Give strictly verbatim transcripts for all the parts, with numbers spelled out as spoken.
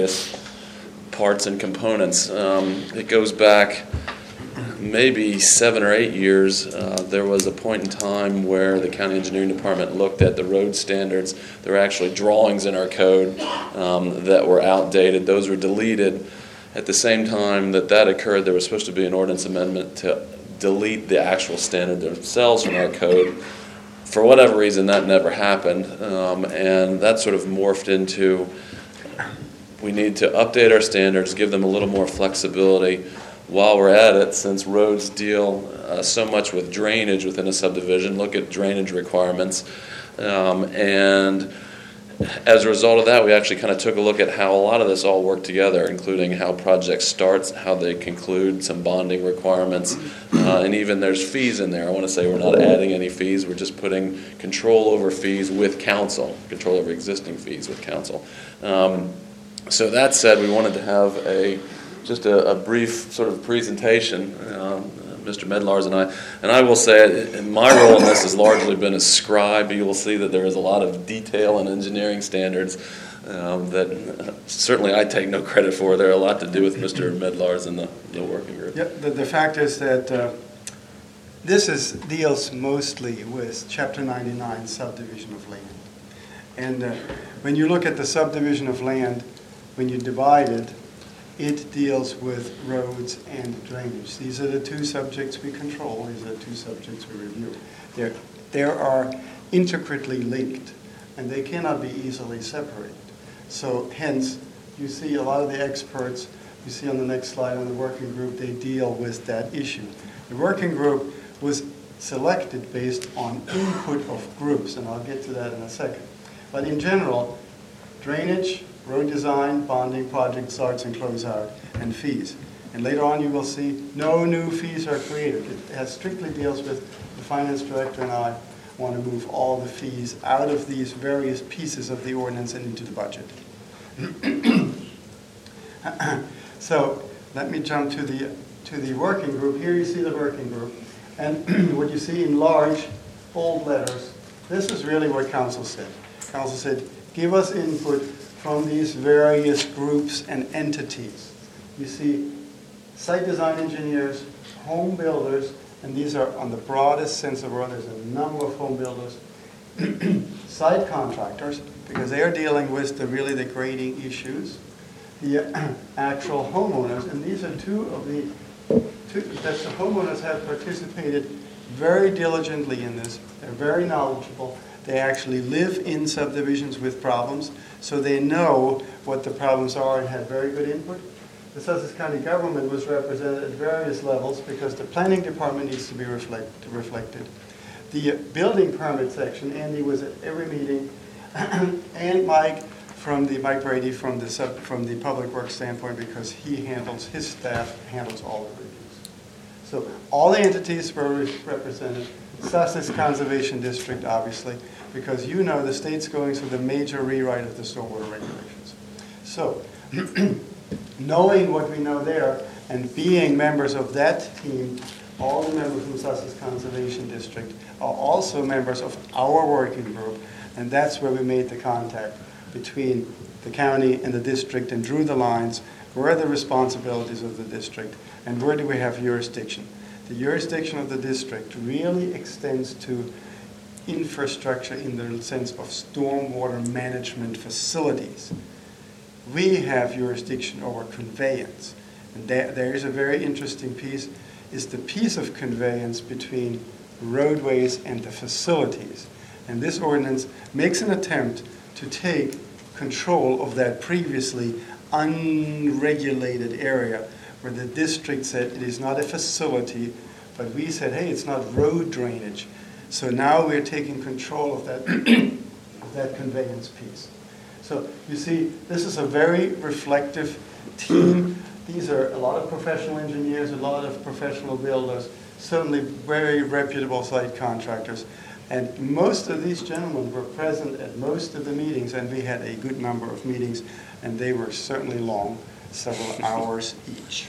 various parts and components. Um, it goes back maybe seven or eight years. Uh, there was a point in time where the county engineering department looked at the road standards. There were actually drawings in our code um, that were outdated. Those were deleted. At the same time that that occurred, there was supposed to be an ordinance amendment to delete the actual standard themselves from our code. For whatever reason, that never happened, um, and that sort of morphed into we need to update our standards, give them a little more flexibility. While we're at it, since roads deal uh, so much with drainage within a subdivision, look at drainage requirements. Um, and as a result of that, we actually kind of took a look at how a lot of this all worked together, including how projects start, how they conclude, some bonding requirements, uh, and even there's fees in there. I want to say we're not adding any fees. We're just putting control over fees with council, control over existing fees with council. Um, so that said, we wanted to have a just a, a brief sort of presentation, um, Mister Medlars and I. And I will say, my role in this has largely been as scribe. You will see that there is a lot of detail and engineering standards um, that uh, certainly I take no credit for. There are a lot to do with Mister Medlars and the, the working group. Yeah, the, the fact is that uh, this is deals mostly with Chapter ninety-nine, subdivision of land. And uh, when you look at the subdivision of land, when you divide it, it deals with roads and drainage. These are the two subjects we control. These are the two subjects we review. They're, they are intricately linked, and they cannot be easily separated. So hence, you see a lot of the experts, you see on the next slide on the working group, they deal with that issue. The working group was selected based on input of groups, and I'll get to that in a second. But in general, drainage, road design, bonding, project starts and closeout, and fees. And later on you will see no new fees are created. It has strictly deals with the finance director and I want to move all the fees out of these various pieces of the ordinance and into the budget. So let me jump to the to the working group. Here you see the working group. And what you see in large, bold letters, this is really what council said. Council said, give us input from these various groups and entities. You see site design engineers, home builders, and these are on the broadest sense of the word. There's a number of home builders, site contractors, because they are dealing with the really the grading issues, the actual homeowners, and these are two of the two that the homeowners have participated very diligently in this. They're very knowledgeable. They actually live in subdivisions with problems, so they know what the problems are and have very good input. The Sussex County government was represented at various levels because the planning department needs to be reflect, reflected. The building permit section, Andy was at every meeting, and Mike from the Mike Brady from the sub, from the public works standpoint, because he handles his staff handles all the reviews. So all the entities were re- represented. Sussex Conservation District, obviously, because you know the state's going through the major rewrite of the stormwater regulations. So, knowing what we know there and being members of that team, all the members from Sussex Conservation District are also members of our working group, and that's where we made the contact between the county and the district and drew the lines. Where are the responsibilities of the district, and where do we have jurisdiction? The jurisdiction of the district really extends to infrastructure in the sense of stormwater management facilities. We have jurisdiction over conveyance. And there, there is a very interesting piece, is the piece of conveyance between roadways and the facilities. And this ordinance makes an attempt to take control of that previously unregulated area, where the district said it is not a facility, but we said, hey, it's not road drainage. So now we're taking control of that, of that conveyance piece. So you see, this is a very reflective team. These are a lot of professional engineers, a lot of professional builders, certainly very reputable site contractors. And most of these gentlemen were present at most of the meetings, and we had a good number of meetings, and they were certainly long, several hours each.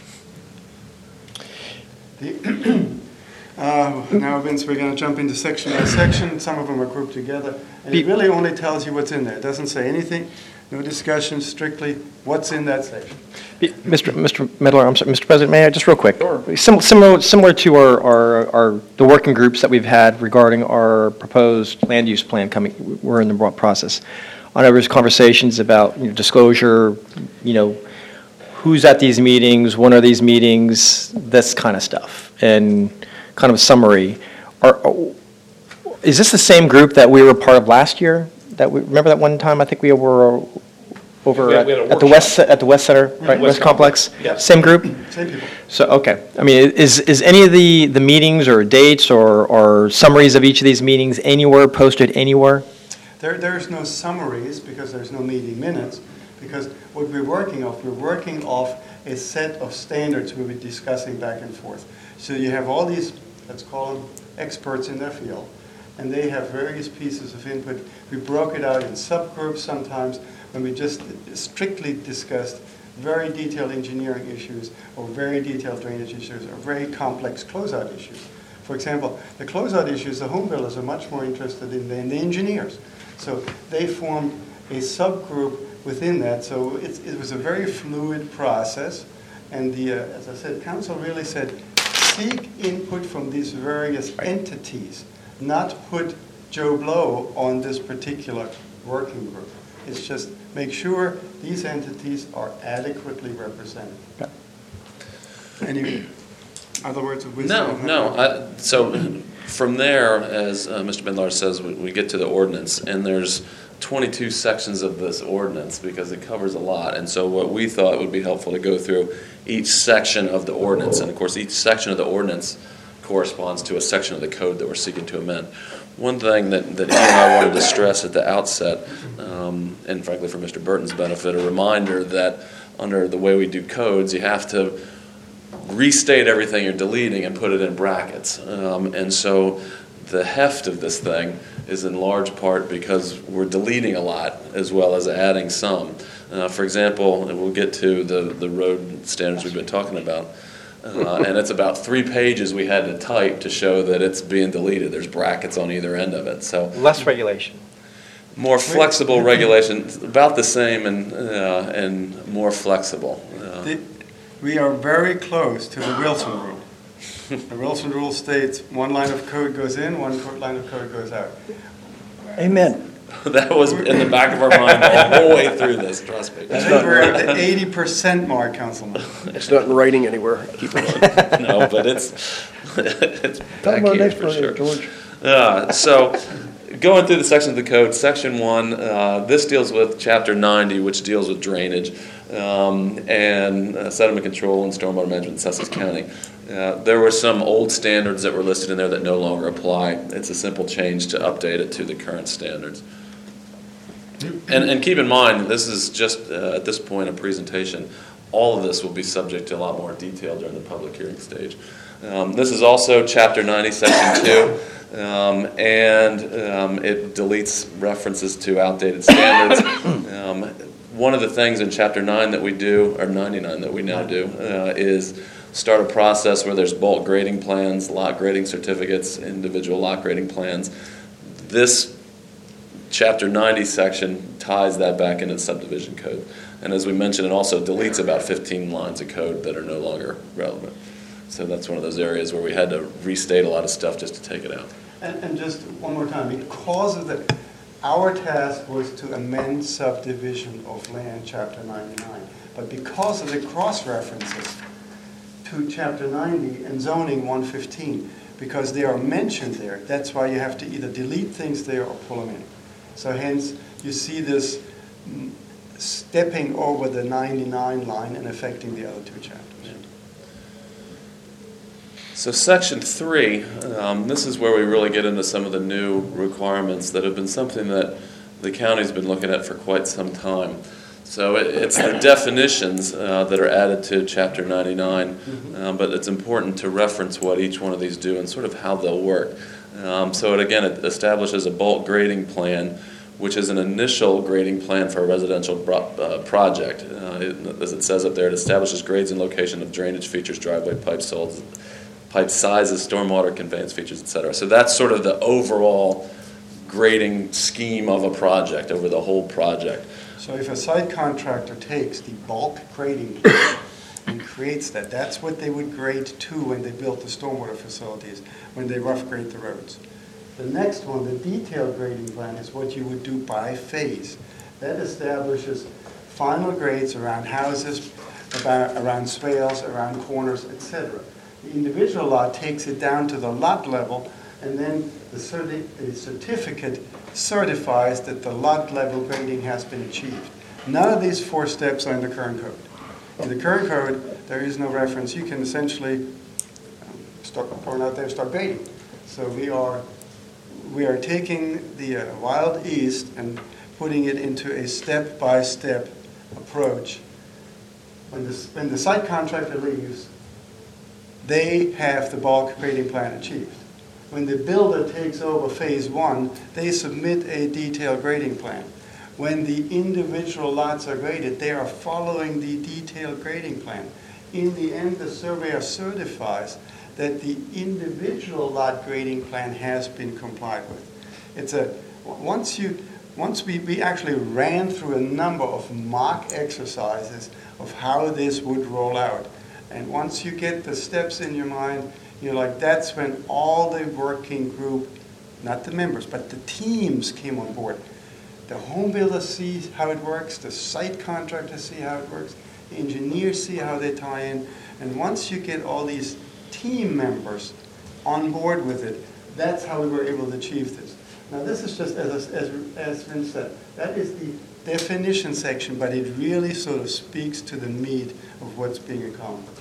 The, uh, now, Vince, we're going to jump into section by section. Some of them are grouped together, and it really only tells you what's in there. It doesn't say anything. No discussion, strictly what's in that section. Mister Mister Medler, I'm sorry, Mister President, may I just real quick? Sure. Sim- Similar, similar to our, our, our, the working groups that we've had regarding our proposed land use plan coming, we're in the broad process. I know there's conversations about, you know, disclosure, you know, who's at these meetings, when are these meetings, this kind of stuff, and kind of a summary. Are, is this the same group that we were part of last year? That we, remember that one time, I think we were over We had- at we had a at the West, at the West Center, right, West West Complex? Yes. Same group? Same people. So, okay. I mean, is, is any of the, the meetings or dates or, or summaries of each of these meetings anywhere, posted anywhere? There, there's no summaries because there's no meeting minutes, because what we're working off, we're working off a set of standards we'll be discussing back and forth. So you have all these, let's call them experts in their field, and they have various pieces of input. We broke it out in subgroups sometimes when we just strictly discussed very detailed engineering issues or very detailed drainage issues or very complex closeout issues. For example, the closeout issues, the home builders are much more interested in than the engineers. So they formed a subgroup within that. So it, it was a very fluid process. And the, uh, as I said, council really said, seek input from these various entities, not put Joe Blow on this particular working group. It's just make sure these entities are adequately represented. Okay. Any other words of No, wisdom? no. I, so from there, as uh, Mister Bendlar says, we, we get to the ordinance, and there's twenty-two sections of this ordinance because it covers a lot. And so what we thought would be helpful to go through each section of the ordinance, and of course each section of the ordinance corresponds to a section of the code that we're seeking to amend. One thing that, that he and I wanted to stress at the outset, um, and frankly for Mister Burton's benefit, a reminder that under the way we do codes, you have to restate everything you're deleting and put it in brackets. Um, and so the heft of this thing is in large part because we're deleting a lot as well as adding some. Uh, for example, and we'll get to the, the road standards we've been talking about, uh, and it's about three pages we had to type to show that it's being deleted. There's brackets on either end of it. So Less regulation. more flexible regulation, about the same and, uh, and more flexible. Uh, The- We are very close to the Wilson rule. The Wilson rule states one line of code goes in, one co- line of code goes out. Amen. that was in the back of our mind the whole way through this, trust me. I think we're at the eighty percent mark, Councilman. It's not in writing anywhere. Keep it on. No, but it's, it's Talk back about here next for one, sure. George. Uh, so, going through the sections of the code, section one, uh, this deals with chapter ninety, which deals with drainage, um, and uh, sediment control and stormwater management in Sussex County. Uh, there were some old standards that were listed in there that no longer apply. It's a simple change to update it to the current standards. And, and keep in mind, this is just, uh, at this point, a presentation. All of this will be subject to a lot more detail during the public hearing stage. Um, this is also Chapter ninety, Section two, um, and um, it deletes references to outdated standards. Um, one of the things in Chapter nine that we do, or ninety-nine that we now do, uh, is start a process where there's bulk grading plans, lot grading certificates, individual lot grading plans. This Chapter ninety section ties that back into the subdivision code. And as we mentioned, it also deletes about fifteen lines of code that are no longer relevant. So that's one of those areas where we had to restate a lot of stuff just to take it out. And, and just one more time, because of the, our task was to amend subdivision of land, chapter ninety-nine. But because of the cross-references to chapter ninety and zoning one fifteen, because they are mentioned there, that's why you have to either delete things there or pull them in. So hence, you see this mm, stepping over the ninety-nine line and affecting the other two chapters. So section three, um, this is where we really get into some of the new requirements that have been something that the county's been looking at for quite some time. So it, it's the definitions uh, that are added to chapter ninety-nine, Mm-hmm. um, but it's important to reference what each one of these do and sort of how they'll work. Um, so it, again, it establishes a bulk grading plan, which is an initial grading plan for a residential bro- uh, project. Uh, it, as it says up there, it establishes grades and location of drainage features, driveway pipes, soils, pipe sizes, stormwater conveyance features, et cetera. So that's sort of the overall grading scheme of a project over the whole project. So if a site contractor takes the bulk grading plan and creates that, that's what they would grade to when they built the stormwater facilities, when they rough grade the roads. The next one, the detailed grading plan, is what you would do by phase. That establishes final grades around houses, about, around swales, around corners, et cetera. The individual lot takes it down to the lot level, and then the, certi- the certificate certifies that the lot level grading has been achieved. None of these four steps are in the current code. In the current code, there is no reference. You can essentially um, start going out there and start grading. So we are we are taking the uh, Wild East and putting it into a step-by-step approach. When the, when the site contractor leaves, they have the bulk grading plan achieved. When the builder takes over phase one, they submit a detailed grading plan. When the individual lots are graded, they are following the detailed grading plan. In the end, the surveyor certifies that the individual lot grading plan has been complied with. It's a, once you, once we, we actually ran through a number of mock exercises of how this would roll out. And once you get the steps in your mind, you're like, that's when all the working group, not the members, but the teams came on board. The home builders see how it works, the site contractors see how it works, the engineers see how they tie in, and once you get all these team members on board with it, that's how we were able to achieve this. Now this is just, as, as, as Vince said, that is the definition section, but it really sort of speaks to the meat of what's being accomplished.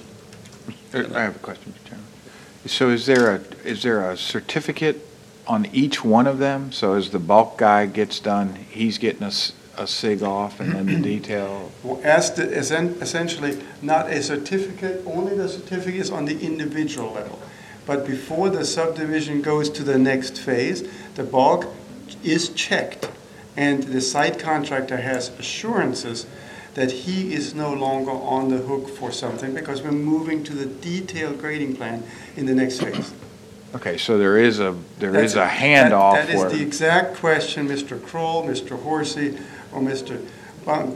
I have a question, Mister Chairman. So is there a, is there a certificate on each one of them? So as the bulk guy gets done, he's getting a, s- a sig off and then the detail? Well, as the, essen- essentially, not a certificate, only the certificate is on the individual level. But before the subdivision goes to the next phase, the bulk is checked, and the site contractor has assurances that he is no longer on the hook for something because we're moving to the detailed grading plan in the next phase. Okay, so there is a, there is a That's handoff That that is where, the exact question Mister Kroll, Mister Horsey, or Mister Bun-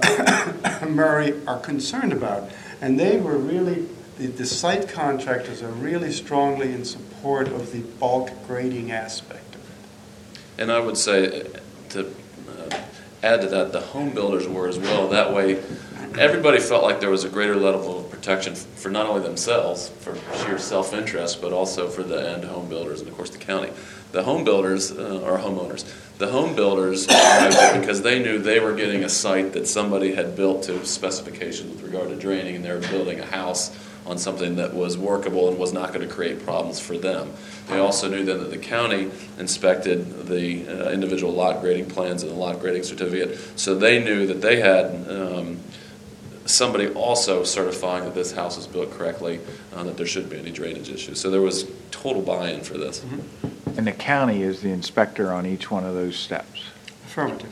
uh, Murray are concerned about. And they were really, the, the site contractors are really strongly in support of the bulk grading aspect of it. And I would say, to uh, add to that, the home builders were as well. That way, everybody felt like there was a greater level of protection for not only themselves, for sheer self-interest, but also for the end home builders and, of course, the county. The home builders, uh, or homeowners, the home builders, because they knew they were getting a site that somebody had built to specifications with regard to draining, and they were building a house on something that was workable and was not going to create problems for them. They also knew then that the county inspected the uh, individual lot grading plans and the lot grading certificate, so they knew that they had um, somebody also certifying that this house was built correctly, uh, that there shouldn't be any drainage issues. So there was total buy-in for this. Mm-hmm. and the county is the inspector on each one of those steps. Affirmative.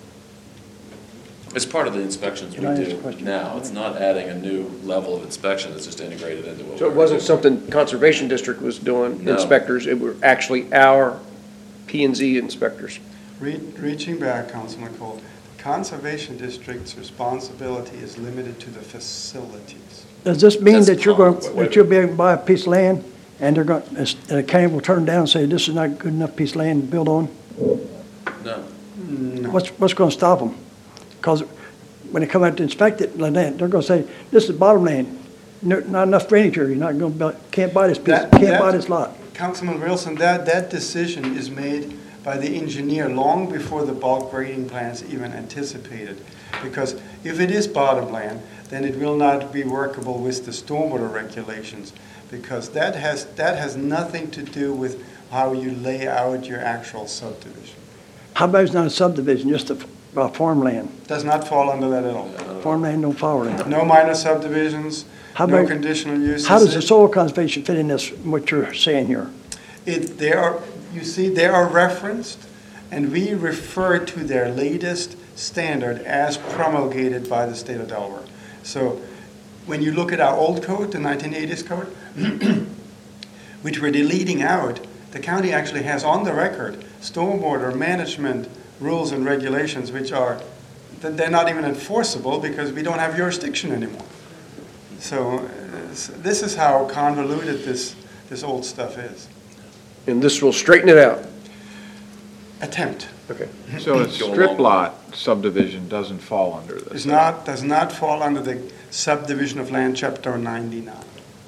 It's part of the inspections we Can I ask a do question? now. It's not adding a new level of inspection, it's just integrated into what So it we're wasn't doing. something Conservation District was doing, No. inspectors, it were actually our P and Z inspectors. Re- Reaching back, Councilman Cole, the Conservation District's responsibility is limited to the facilities. Does this mean That's that you're going, ponds. that you'll be able to buy a piece of land, and they're going, the county will turn down and say, this is not a good enough piece of land to build on? No. No. What's, what's going to stop them? Because when they come out to inspect it, like that, they're going to say, this is bottom land, No- not enough drainage here, you're not going to, build- can't buy this piece, That- can't buy that- this lot. Councilman Wilson, that, that decision is made by the engineer long before the bulk grading plan is even anticipated. Because if it is bottom land, then it will not be workable with the stormwater regulations. Because that has, that has nothing to do with how you lay out your actual subdivision. How about it's not a subdivision, just a, a farmland? Does not fall under that at all. Farmland, no farmland. No minor subdivisions, How no about- conditional uses. How does the soil conservation fit in this, what you're saying here? It, they are, you see, they are referenced, and we refer to their latest standard as promulgated by the state of Delaware. So when you look at our old code, the nineteen eighties code, which we're deleting out the county actually has on the record stormwater management rules and regulations which are, that they're not even enforceable because we don't have jurisdiction anymore. So uh, this is how convoluted this, this old stuff is. And this will straighten it out. Attempt. Okay. So a Go strip along. lot subdivision doesn't fall under this? Does not, does not fall under the subdivision of land, chapter ninety-nine.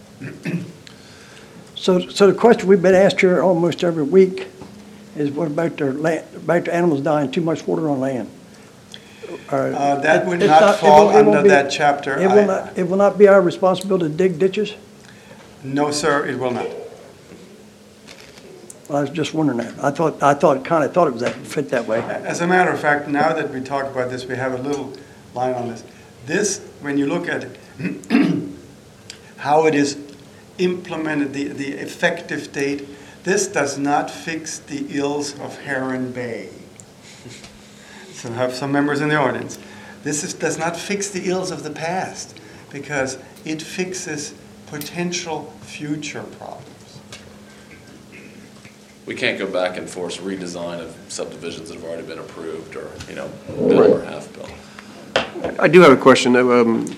So, so the question we've been asked here almost every week is what about their land, about the animals dying, too much water on land? Uh, That would It's not it fall won't- it won't under be- that chapter. It will I- not, it will not be our responsibility to dig ditches? No, sir, it will not. I was just wondering that. I thought, I thought, kind of thought it was that, fit that way. As a matter of fact, now that we talk about this, we have a little line on this. This, when you look at it, how it is implemented, the, the effective date, this does not fix the ills of Heron Bay. So I have some members in the audience. This is, does not fix the ills of the past because it fixes potential future problems. We can't go back and force redesign of subdivisions that have already been approved or, you know, built or half built. I do have a question. though. Um,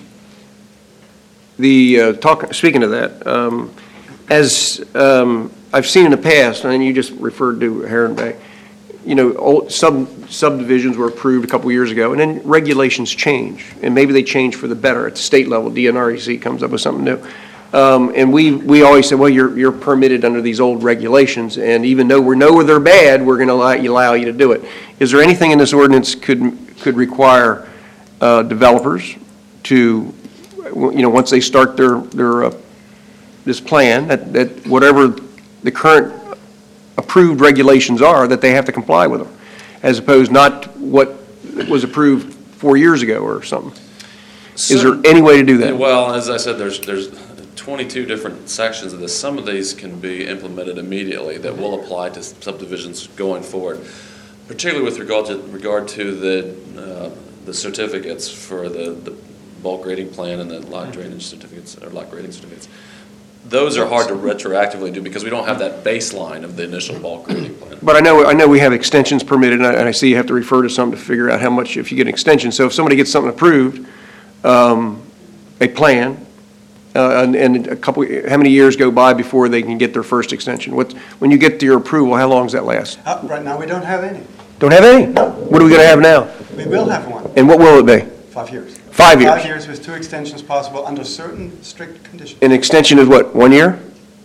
The, uh, talk, speaking of that, um, as um, I've seen in the past, and you just referred to Heron Bay, you know, old sub subdivisions were approved a couple years ago, and then regulations change, and maybe they change for the better at the state level. D N R E C comes up with something new. Um, and we, we always say, well, you're, you're permitted under these old regulations, and even though we know they're bad, we're going to allow you, allow you to do it. Is there anything in this ordinance could, could require uh, developers to, you know, once they start their, their, uh, this plan, that, that whatever the current approved regulations are, that they have to comply with them, as opposed not what was approved four years ago or something? Is there any way to do that? Well, as I said, there's, there's twenty-two different sections of this. Some of these can be implemented immediately that will apply to subdivisions going forward, particularly with regard to, regard to the, uh, the certificates for the, the bulk grading plan and the lot drainage certificates, or lot grading certificates. Those are hard to retroactively do because we don't have that baseline of the initial bulk grading plan. But I know, I know we have extensions permitted, and I, and I see you have to refer to something to figure out how much, if you get an extension. So if somebody gets something approved, um, a plan, uh, and, and a couple, how many years go by before they can get their first extension? What, when you get to your approval, how long does that last? Uh, Right now, we don't have any. Don't have any? What are we gonna have now? We will have one, And what will it be? five years. Five years? Five years with two extensions possible under certain strict conditions. An extension is what, one year?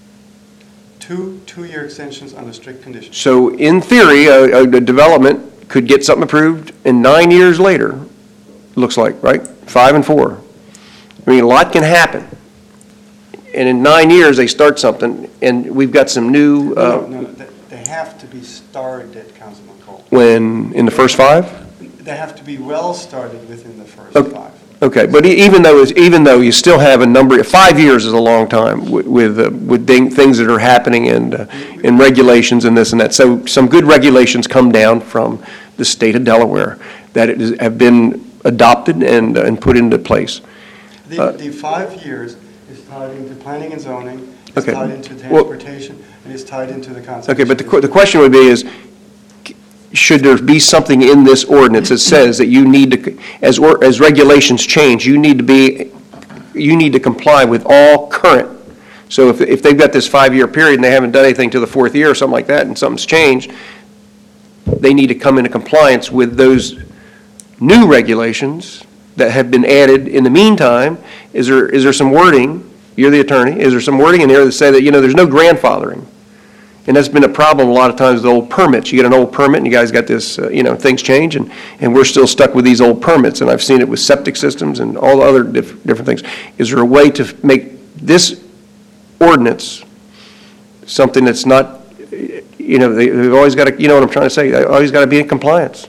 Two, two-year extensions under strict conditions. So in theory, a, a development could get something approved, and nine years later, looks like, right? Five and four. I mean, a lot can happen. And in nine years, they start something, and we've got some new, No, uh, no, no, they they have to be started, Councilman Cole. when, in the first five? They have to be well started within the first Okay. five. Okay, but e- even though, it's- even though you still have a number, five years is a long time wi- with, uh, with thing- things that are happening and, uh, and regulations and this and that. So some good regulations come down from the state of Delaware that it is- have been adopted and, uh, and put into place. The, Uh, the five years is tied into planning and zoning, it's Okay. tied into Well- transportation, and it's tied into the conservation. Okay, but the, que- the question would be is, should there be something in this ordinance that says that you need to, as, or, as regulations change, you need to be, you need to comply with all current. So if, if they've got this five-year period and they haven't done anything to the fourth year or something like that, and something's changed, they need to come into compliance with those new regulations that have been added in the meantime. Is there, is there some wording, you're the attorney, is there some wording in here that say that, you know, there's no grandfathering? And that's been a problem a lot of times with old permits. You get an old permit and you guys got this, uh, you know, things change and, and we're still stuck with these old permits. And I've seen it with septic systems and all the other diff- different things. Is there a way to f- make this ordinance something that's not, you know, they, they've always got to, you know what I'm trying to say, they always got to be in compliance.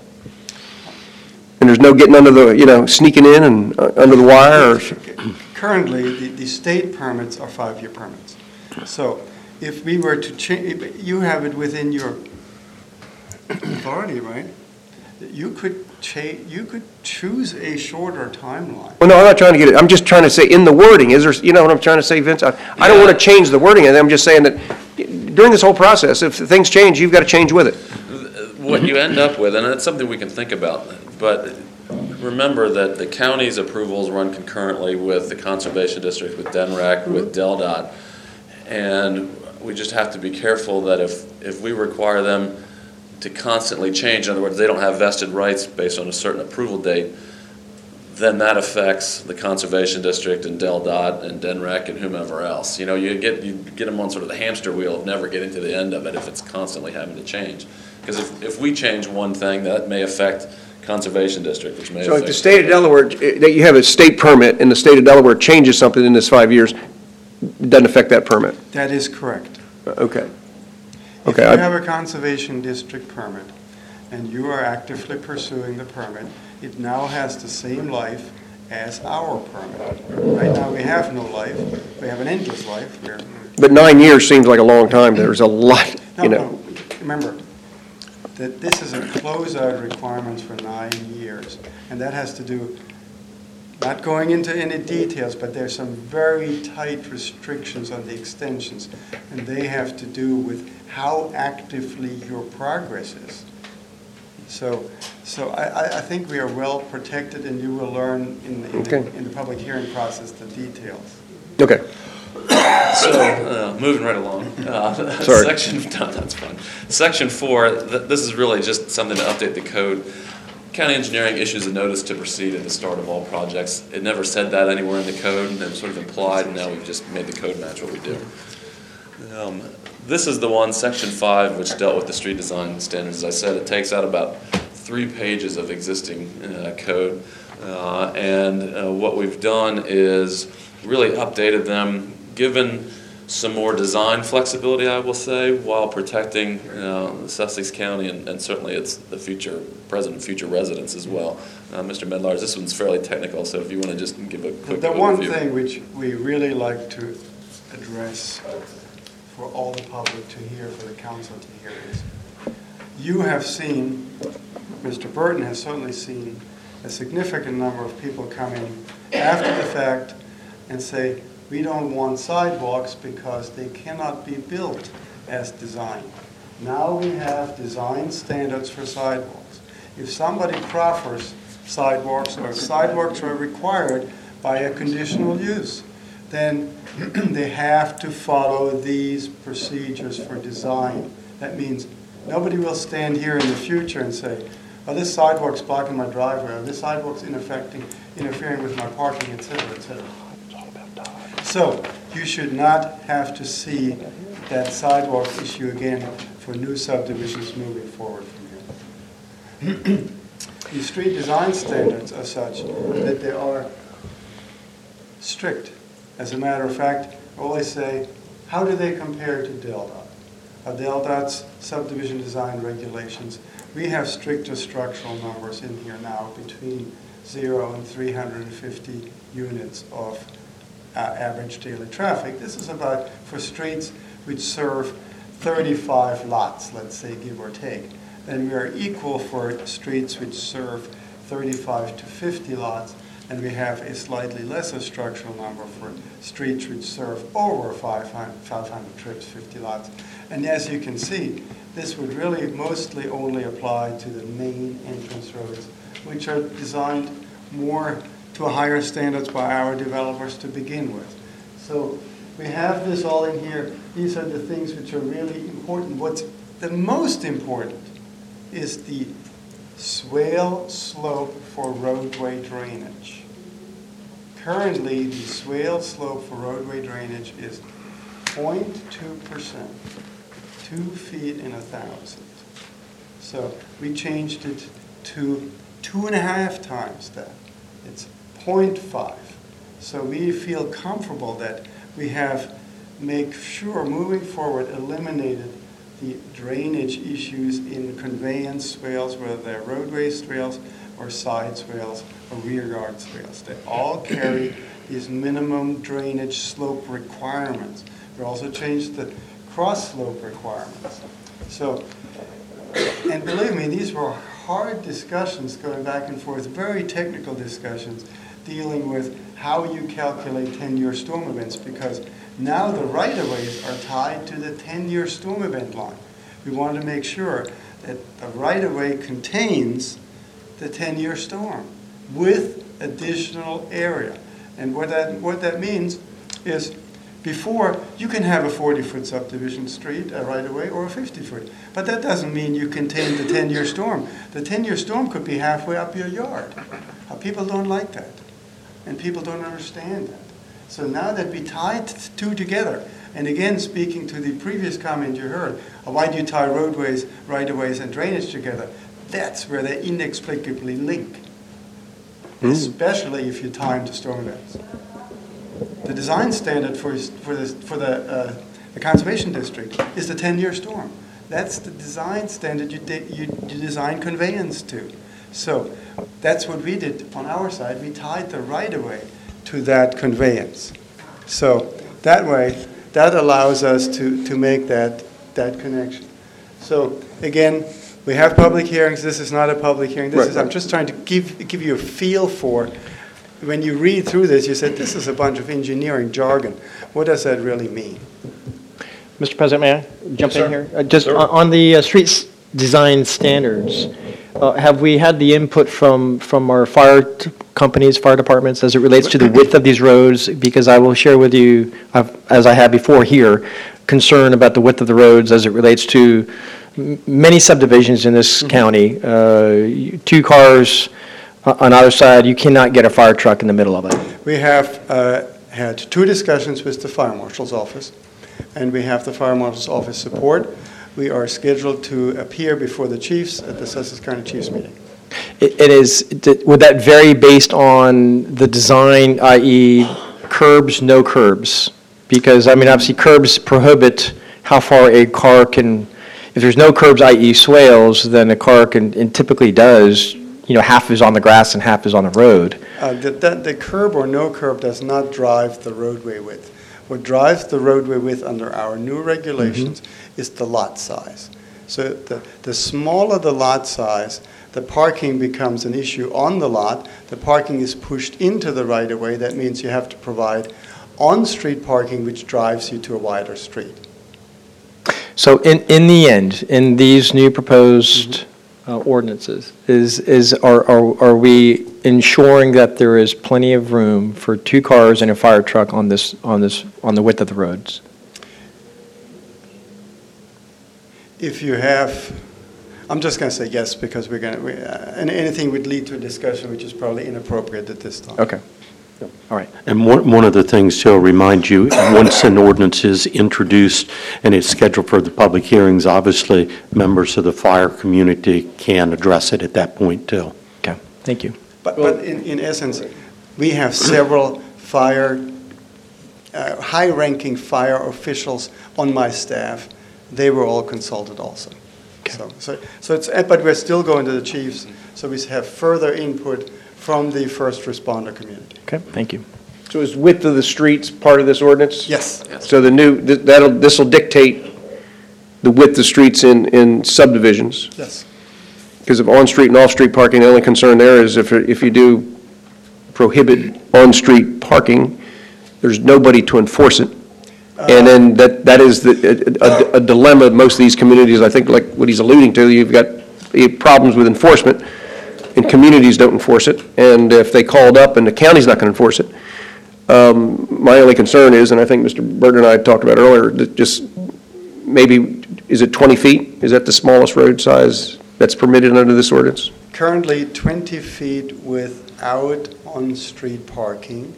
And there's no getting under the, you know, sneaking in and uh, under the wire or. Currently, the, the state permits are five-year permits. So if we were to change, you have it within your authority, right? You could cha, you could choose a shorter timeline. Well, no, I'm not trying to get it, I'm just trying to say, in the wording, is there, you know what I'm trying to say, Vince? I, I don't want to change the wording, and I'm just saying that, during this whole process, if things change, you've got to change with it. What you end up with, and it's something we can think about, but remember that the county's approvals run concurrently with the Conservation District, with D N R E C, with DelDOT, and we just have to be careful that if, if we require them to constantly change, in other words, they don't have vested rights based on a certain approval date, then that affects the Conservation District and DelDOT and D N R E C and whomever else. You know, you get you get them on sort of the hamster wheel of never getting to the end of it if it's constantly having to change. Because if, if we change one thing, that may affect Conservation District, which may So if affect... the state of Delaware, eh, that you have a state permit and the state of Delaware changes something in this five years, it doesn't affect that permit? That is correct. Okay. If Okay, you I- have a conservation district permit and you are actively pursuing the permit, it now has the same life as our permit. Right now, we have no life. We have an endless life. We're, But nine years seems like a long time. There's a lot, no, you no, know. remember that this is a closeout requirement for nine years. And that has to do, not going into any details, but there's some very tight restrictions on the extensions. And they have to do with how actively your progress is. So, so I, I- I think we are well protected, and you will learn in, the- in, Okay. the, in the public hearing process the details. Okay. So, uh, moving right along. Uh, Sorry. Section, no, that's fine. Section four, th- this is really just something to update the code. County engineering issues a notice to proceed at the start of all projects. It never said that anywhere in the code, and it was sort of implied, and now we've just made the code match what we do. Um, This is the one, section five, which dealt with the street design standards. As I said, it takes out about three pages of existing uh, code. Uh, and uh, what we've done is really updated them, given some more design flexibility, I will say, while protecting uh, Sussex County and, and certainly its the future, present and future residents as well. Uh, Mister Medlars, this one's fairly technical, so if you want to just give a quick The overview. one thing which we really like to address for all the public to hear, for the council to hear is, you have seen, Mister Burton has certainly seen, a significant number of people come in after the fact and say, we don't want sidewalks because they cannot be built as designed. Now we have design standards for sidewalks. If somebody proffers sidewalks, or if sidewalks are required by a conditional use, then they have to follow these procedures for design. That means nobody will stand here in the future and say, oh, this sidewalk's blocking my driveway, or this sidewalk's interfering, interfering with my parking, et cetera, et cetera. So you should not have to see that sidewalk issue again for new subdivisions moving forward from here. The street design standards are such that they are strict. As a matter of fact, I always say, how do they compare to DelDOT? Uh, DelDOT's subdivision design regulations, we have stricter structural numbers in here now between zero and three hundred fifty units of uh, average daily traffic. This is about for streets which serve thirty-five lots, let's say, give or take. And we are equal for streets which serve thirty-five to fifty lots, and we have a slightly lesser structural number for streets which serve over five hundred trips, fifty lots. And as you can see, this would really mostly only apply to the main entrance roads, which are designed more to a higher standards by our developers to begin with. So we have this all in here. These are the things which are really important. What's the most important is the swale slope for roadway drainage. Currently, the swale slope for roadway drainage is zero point two percent, two feet in a thousand. So we changed it to two and a half times that. It's zero point five. So we feel comfortable that we have, make sure moving forward, eliminated the drainage issues in conveyance swales, whether they're roadway swales or side swales or rear yard swales. They all carry these minimum drainage slope requirements. We also changed the cross slope requirements. So, and believe me, these were hard discussions going back and forth, very technical discussions dealing with how you calculate ten-year storm events, because now the right-of-ways are tied to the ten-year storm event line. We want to make sure that the right-of-way contains the ten-year storm with additional area. And what that, what that means is, before, you can have a forty-foot subdivision street, a right-of-way, or a fifty-foot. But that doesn't mean you contain the ten-year storm. The ten-year storm could be halfway up your yard. Uh, People don't like that, and people don't understand that. So now that we tied the two together, and again, speaking to the previous comment you heard, uh, why do you tie roadways, right-of-ways, and drainage together? That's where they inexplicably link, especially if you tie them to storm events. The design standard for, for, this, for the, uh, the conservation district is the ten-year storm. That's the design standard you, de you, you design conveyance to. So that's what we did on our side. We tied the right-of-way to that conveyance. So that way, that allows us to, to make that, that connection. So again, we have public hearings. This is not a public hearing. This Right. is, I'm just trying to give, give you a feel for, when you read through this, you said, this is a bunch of engineering jargon. What does that really mean? Mister President, may I jump Yes, in sir. here? Uh, Just Sure. on on the uh, streets design standards, uh, have we had the input from, from our fire t- companies, fire departments, as it relates to the width of these roads? Because I will share with you, I've- as I have before here, concern about the width of the roads as it relates to m- many subdivisions in this county. Uh, you- Two cars o- on either side, you cannot get a fire truck in the middle of it. We have uh, had two discussions with the fire marshal's office, and we have the fire marshal's office support. We are scheduled to appear before the chiefs at the Sussex County Chiefs meeting. It it is, d- would that vary based on the design, that is curbs, no curbs? Because, I mean, obviously curbs prohibit how far a car can, if there's no curbs, that is swales, then a car can, and typically does, you know, half is on the grass and half is on the road. Uh, The the- the curb or no curb does not drive the roadway width. What drives the roadway width under our new regulations is the lot size. So the the smaller the lot size, the parking becomes an issue on the lot. The parking is pushed into the right-of-way. That means you have to provide on-street parking, which drives you to a wider street. So in, in the end, in these new proposed uh, ordinances, is, is, are, are are we ensuring that there is plenty of room for two cars and a fire truck on this, on this, on the width of the roads? If you have, I'm just going to say yes, because we're going to, and anything would lead to a discussion which is probably inappropriate at this time. Okay. All right. And one, one of the things to remind you, once an ordinance is introduced and it's scheduled for the public hearings, obviously, members of the fire community can address it at that point, too. Okay, thank you. But, but in, in essence, we have several fire, uh, high-ranking fire officials on my staff. They were all consulted also. So, so, so it's, but we're still going to the chiefs, so we have further input from the first responder community. Okay, thank you. So is width of the streets part of this ordinance? Yes. So the new, th- that'll, this will dictate the width of streets in, in subdivisions? Yes. Because of on-street and off-street parking, the only concern there is if, if you do prohibit on-street parking, there's nobody to enforce it. And then that, that is the, a, a dilemma of most of these communities, I think, like what he's alluding to, you've got you have problems with enforcement, and communities don't enforce it, and if they called up and the county's not going to enforce it, um, my only concern is, and I think Mister Burton and I talked about earlier, that just maybe, is it twenty feet? Is that the smallest road size that's permitted under this ordinance? Currently twenty feet without on-street parking.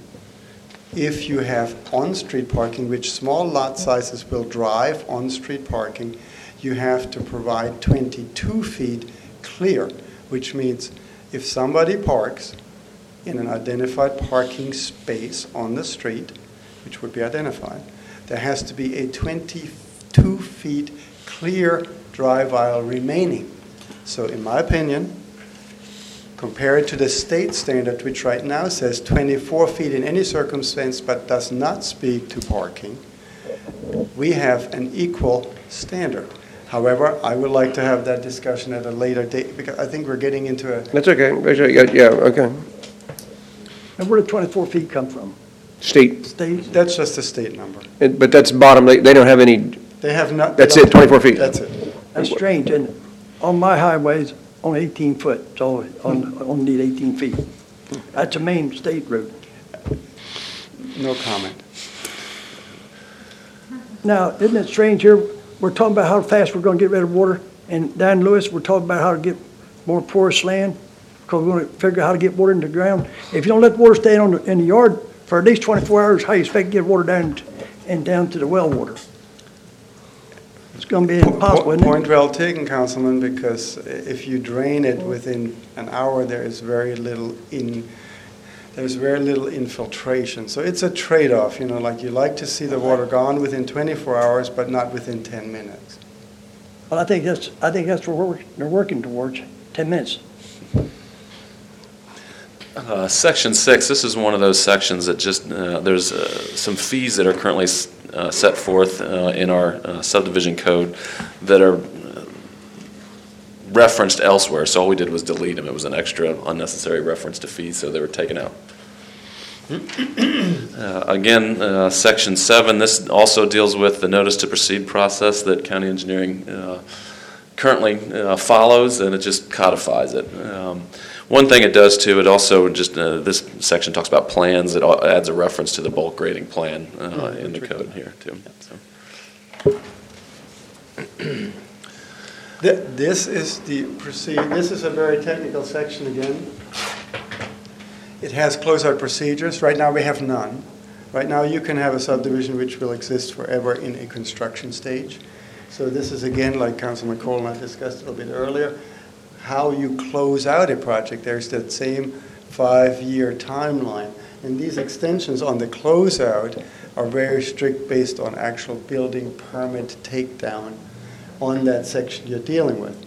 If you have on-street parking, which small lot sizes will drive on-street parking, you have to provide twenty-two feet clear, which means if somebody parks in an identified parking space on the street, which would be identified, there has to be a twenty-two feet clear drive aisle remaining. So in my opinion, compared to the state standard, which right now says twenty-four feet in any circumstance but does not speak to parking, we have an equal standard. However, I would like to have that discussion at a later date, because I think we're getting into a, That's okay, Actually, yeah, yeah, okay. And where did twenty-four feet come from? State, State? That's just a state number. and- but that's bottom, they they don't have any, They have not. That's it, twenty-four feet? That's it. That's strange, and on my highways, only eighteen foot, so on, only need eighteen feet. That's a main state road. No comment. Now, isn't it strange here, we're talking about how fast we're gonna get rid of water, and down in Lewis, we're talking about how to get more porous land, because we wanna figure out how to get water in the ground. If you don't let the water stay on, the- in the yard for at least twenty-four hours, how you expect to get water down, t- and down to the well water? It's gonna be impossible, isn't it? Point well taken, Councilman, because if you drain it within an hour, there is very little in, there's very little infiltration. So it's a trade-off, you know, like you like to see the water gone within twenty-four hours, but not within ten minutes. Well, I think that's, I think that's what we're, they're working towards, ten minutes. Uh, Section six, this is one of those sections that just, uh, there's uh, some fees that are currently s- uh, set forth uh, in our uh, subdivision code that are uh, referenced elsewhere, so all we did was delete them. It was an extra unnecessary reference to fees, so they were taken out. Uh, Again, uh, Section seven, this also deals with the notice to proceed process that county engineering uh, currently uh, follows, and it just codifies it. Um, One thing it does too, it also just, uh, this section talks about plans, it al- adds a reference to the bulk grading plan uh, in the code here too. So. Th- This is the proceed, this is a very technical section again. It has closeout procedures. Right now, we have none. Right now, you can have a subdivision which will exist forever in a construction stage. So this is, again, like Councilman Cole and I discussed a little bit earlier, how you close out a project. There's that same five-year timeline. And these extensions on the closeout are very strict based on actual building permit takedown on that section you're dealing with.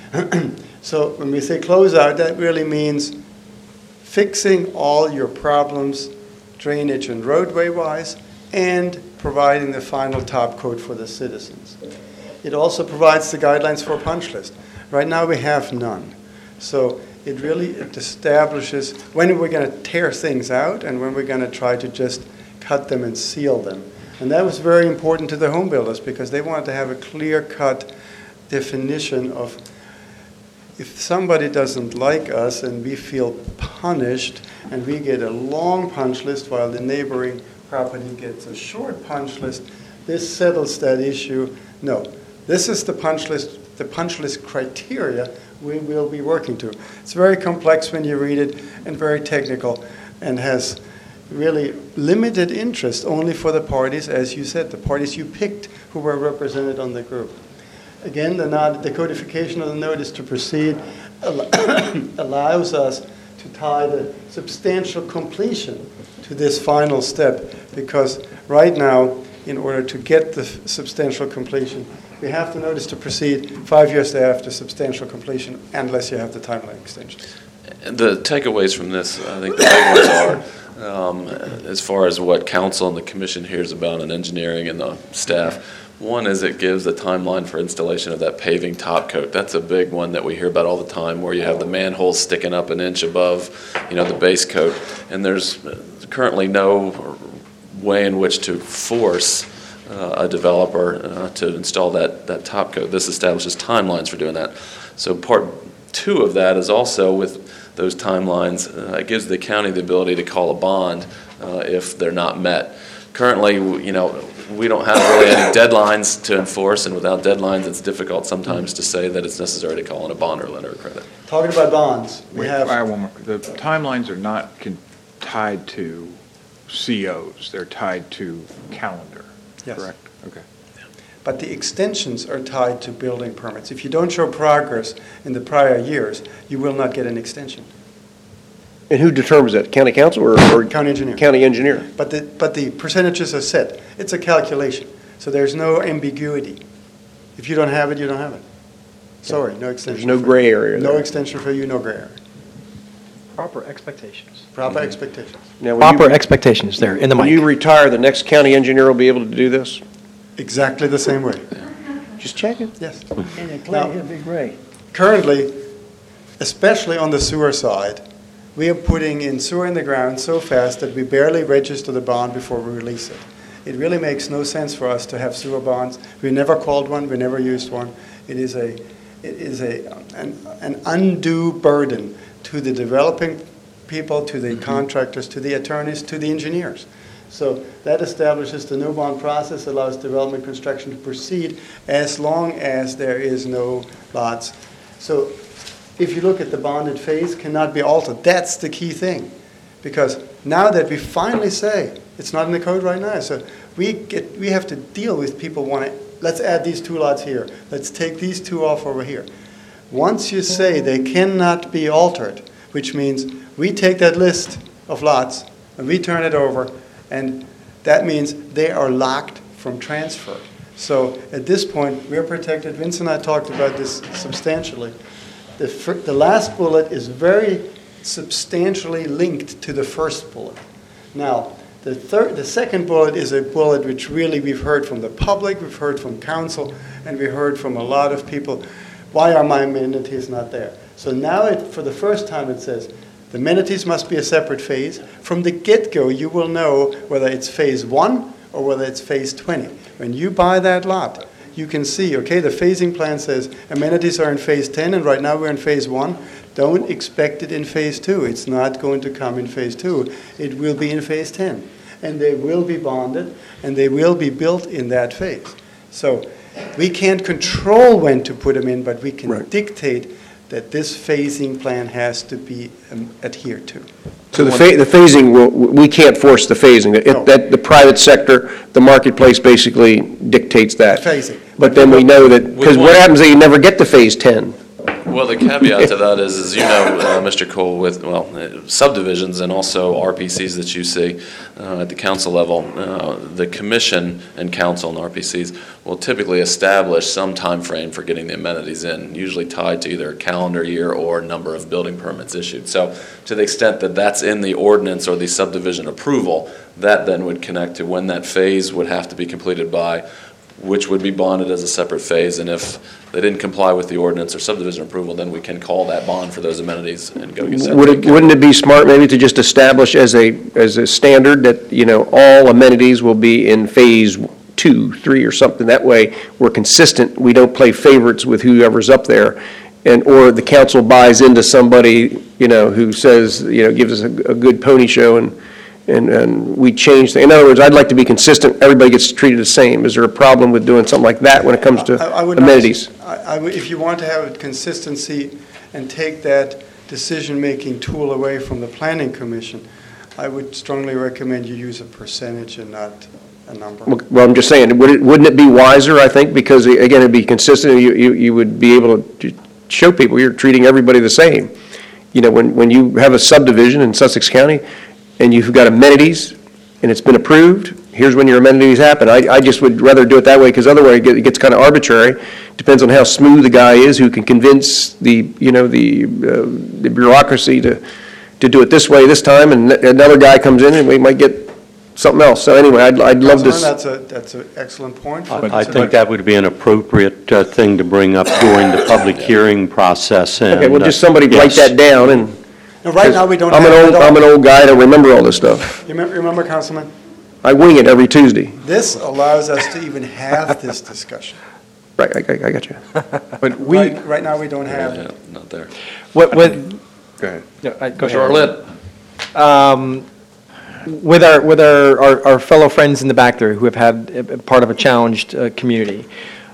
So when we say closeout, that really means fixing all your problems, drainage and roadway-wise, and providing the final top coat for the citizens. It also provides the guidelines for a punch list. Right now, we have none. So it really it establishes when we're going to tear things out and when we're going to try to just cut them and seal them. And that was very important to the home builders because they wanted to have a clear-cut definition of if somebody doesn't like us and we feel punished and we get a long punch list while the neighboring property gets a short punch list, this settles that issue. No, this is the punch list, the punch list criteria we will be working to. It's very complex when you read it and very technical and has really limited interest only for the parties, as you said, the parties you picked who were represented on the group. Again, the, not, the codification of the notice to proceed allows us to tie the substantial completion to this final step because right now, in order to get the substantial completion, we have the notice to proceed five years after substantial completion unless you have the timeline extension. The takeaways from this, I think the big ones are, um, as far as what council and the commission hears about in engineering and the staff, one is it gives a timeline for installation of that paving top coat. That's a big one that we hear about all the time, where you have the manholes sticking up an inch above, you know, the base coat. And there's currently no way in which to force uh, a developer uh, to install that, that top coat. This establishes timelines for doing that. So part two of that is also with those timelines, uh, it gives the county the ability to call a bond uh, if they're not met. Currently, you know, we don't have really any deadlines to enforce, and without deadlines, it's difficult sometimes to say that it's necessary to call in a bond or letter of credit. Talking about bonds, we Wait, have. I have one more. The timelines are not con- tied to C Os, they're tied to calendar, Yes. correct? Okay. But the extensions are tied to building permits. If you don't show progress in the prior years, you will not get an extension. and who determines that, county council or or County engineer. county engineer? But the, but the percentages are set. It's a calculation. So there's no ambiguity. If you don't have it, you don't have it. Sorry, no extension. There's no for- gray area No there. extension for you, no gray area. Proper expectations. Proper expectations. Now, when you- Proper expectations there, in the When you mic. retire, the next county engineer will be able to do this? Exactly the same way. Just checking. Yes. And the clay, it'd be great. Currently, especially on the sewer side, we are putting in sewer in the ground so fast that we barely register the bond before we release it. It really makes no sense for us to have sewer bonds. We never called one, we never used one. It is a, it is a, an, an undue burden to the developing people, to the contractors, to the attorneys, to the engineers. So that establishes the no bond process, allows development construction to proceed as long as there is no lots. So if you look at the bonded phase, cannot be altered. That's the key thing. Because now that we finally say, it's not in the code right now, so we get we have to deal with people want to, let's add these two lots here. Let's take these two off over here. Once you say they cannot be altered, which means we take that list of lots and we turn it over, and that means they are locked from transfer. So at this point, we're protected. Vince and I talked about this substantially. The, fir- the last bullet is very substantially linked to the first bullet. Now, the third, the second bullet is a bullet which really we've heard from the public, we've heard from council, and we heard from a lot of people. Why are my amenities not there? So now, it, for the first time, it says the amenities must be a separate phase. From the get-go, you will know whether it's phase one or whether it's phase twenty. When you buy that lot, you can see, okay, the phasing plan says amenities are in phase ten, and right now we're in phase one. Don't expect it in phase two. It's not going to come in phase two. It will be in phase ten. And they will be bonded, and they will be built in that phase. So we can't control when to put them in, but we can Right. dictate that this phasing plan has to be um, adhered to. So the fa- the phasing, will- we can't force the phasing. It- No. That, the private sector, the marketplace basically dictates that. Phasing. But then we know that, because We what want- happens is you never get to phase ten. Well, the caveat to that is, as you know, uh, Mister Cole, with, well, uh, subdivisions and also R P Cs that you see uh, at the council level, uh, the commission and council and R P Cs will typically establish some time frame for getting the amenities in, usually tied to either a calendar year or number of building permits issued. So to the extent that that's in the ordinance or the subdivision approval, that then would connect to when that phase would have to be completed by, which would be bonded as a separate phase, and if they didn't comply with the ordinance or subdivision approval, then we can call that bond for those amenities and go get Would it, wouldn't it be smart maybe to just establish as a, as a standard that, you know, all amenities will be in phase two, three, or something? That way, we're consistent, we don't play favorites with whoever's up there, and, or the council buys into somebody, you know, who says, you know, gives us a, a good pony show, and, and, and we change, the- in other words, I'd like to be consistent, everybody gets treated the same. Is there a problem with doing something like that when it comes to I- I would not- amenities? I- I would- If you want to have consistency and take that decision-making tool away from the planning commission, I would strongly recommend you use a percentage and not a number. Well, I'm just saying, would it, wouldn't it be wiser, I think, because, again, it'd be consistent, you, you, you would be able to show people you're treating everybody the same. You know, when, when you have a subdivision in Sussex County, and you've got amenities, and it's been approved, here's when your amenities happen. I, I just would rather do it that way, because otherwise it get- it gets kind of arbitrary. Depends on how smooth the guy is, who can convince the, you know, the, uh, the bureaucracy to, to do it this way this time, and another guy comes in, and we might get something else. So anyway, I'd, I'd love to. Councilman, s- that's a, that's an excellent point. I I think that would be an appropriate uh, thing to bring up during the public hearing process. Okay, and, well, uh, just somebody write yes. that down, and. Now, right now, we don't I'm have an it old, at all. I'm an old guy, I don't remember all this stuff. You remember, remember, Councilman? I wing it every Tuesday. This allows us to even have this discussion. Right, I, I I got you. But we, Right, right now, we don't have Yeah, it. not there. What, with, go ahead. no, I- go ahead. Charlotte? Um, With our, with our, our- our fellow friends in the back there who have had a- a part of a challenged uh, community,